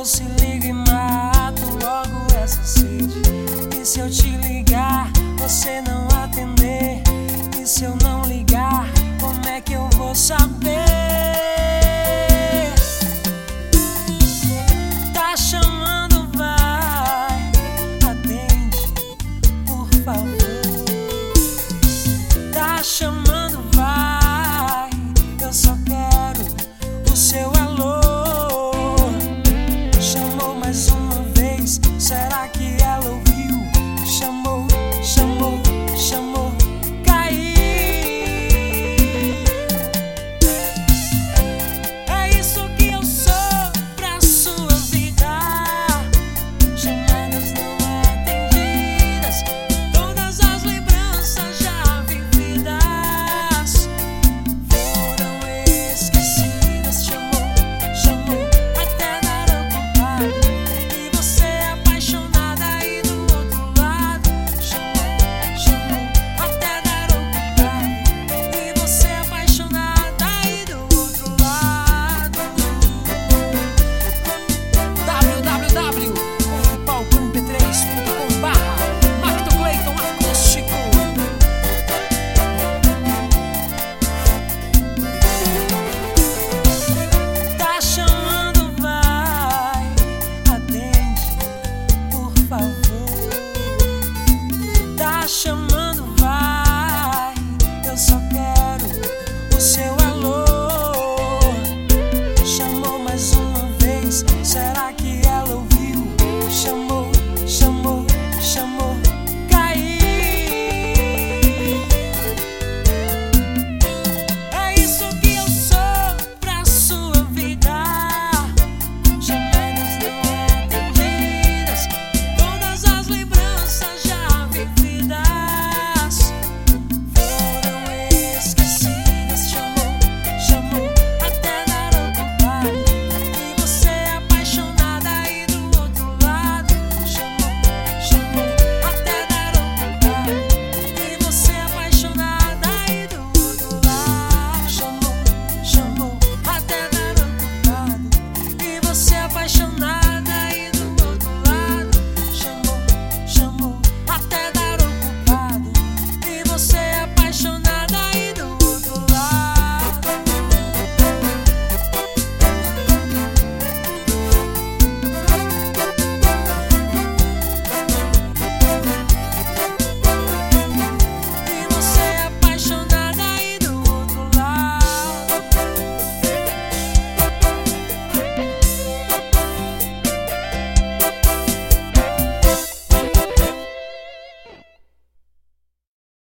se liga e mato logo essa sede. E se eu te ligar, você não atender? E se eu não ligar, como é que eu vou saber? Tá chamando, vai, atende, por favor. Tá chamando, vai, eu só quero o seu alô. Chamou mais uma vez, será que ela ouviu? Chamou, chamou, chamou, caí. É isso que eu sou pra sua vida. Chamadas não atendidas, todas as lembranças já vividas foram esquecidas. Chamou, chamou, até dar ocupado. E você apaixonada aí do outro lado. Chamou, chamou, até dar ocupado. E você apaixonada aí do outro lado. www.palcomp3.com/MactoClayton Acústico. Tá chamando, vai, atende, por favor. Tá chamando, vai, eu só quero o seu alô. Chamou mais uma vez, será que